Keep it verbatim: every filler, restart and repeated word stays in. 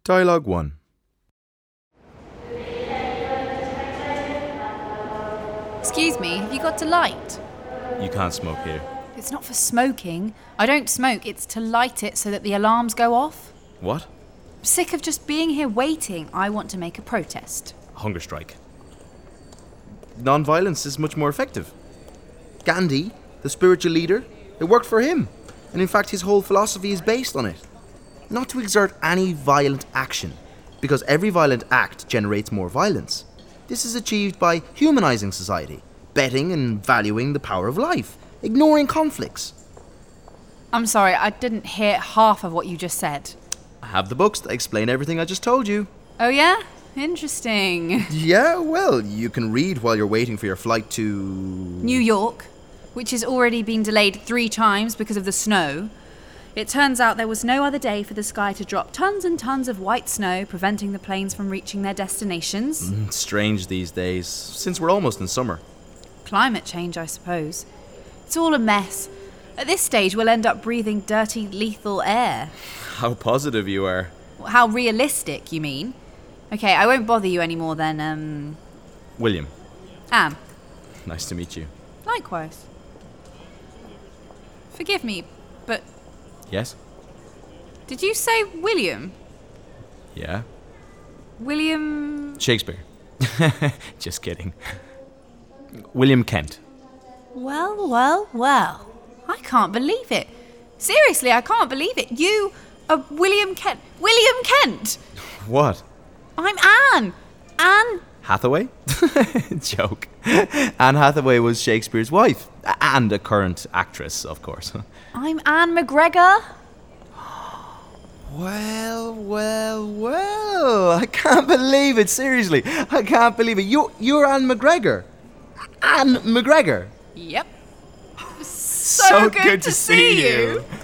Dialogue one. Excuse me, have you got to light? You can't smoke here. It's not for smoking. I don't smoke, it's to light it so that the alarms go off. What? I'm sick of just being here waiting. I want to make a protest. Hunger strike. Non-violence is much more effective. Gandhi, the spiritual leader, it worked for him. And in fact, his whole philosophy is based on it. Not to exert any violent action, because every violent act generates more violence. This is achieved by humanizing society, betting and valuing the power of life, ignoring conflicts. I'm sorry, I didn't hear half of what you just said. I have the books that explain everything I just told you. Oh yeah? Interesting. Yeah, well, you can read while you're waiting for your flight to... New York, which has already been delayed three times because of the snow. It turns out there was no other day for the sky to drop tons and tons of white snow, preventing the planes from reaching their destinations. Mm, strange these days, since we're almost in summer. Climate change, I suppose. It's all a mess. At this stage, we'll end up breathing dirty, lethal air. How positive you are. How realistic, you mean? Okay, I won't bother you anymore then, um... William. Anne. Nice to meet you. Likewise. Forgive me, but... Yes? Did you say William? Yeah? William... Shakespeare. Just kidding. William Kent. Well, well, well. I can't believe it. Seriously, I can't believe it. You are William Kent. William Kent! What? I'm Anne. Anne... Hathaway? Joke. Anne Hathaway was Shakespeare's wife. And a current actress, of course. I'm Anne McGregor. Well, well, well. I can't believe it, seriously. I can't believe it. You, you're Anne McGregor. Anne McGregor. Yep. So, So good, good to to see see you. you.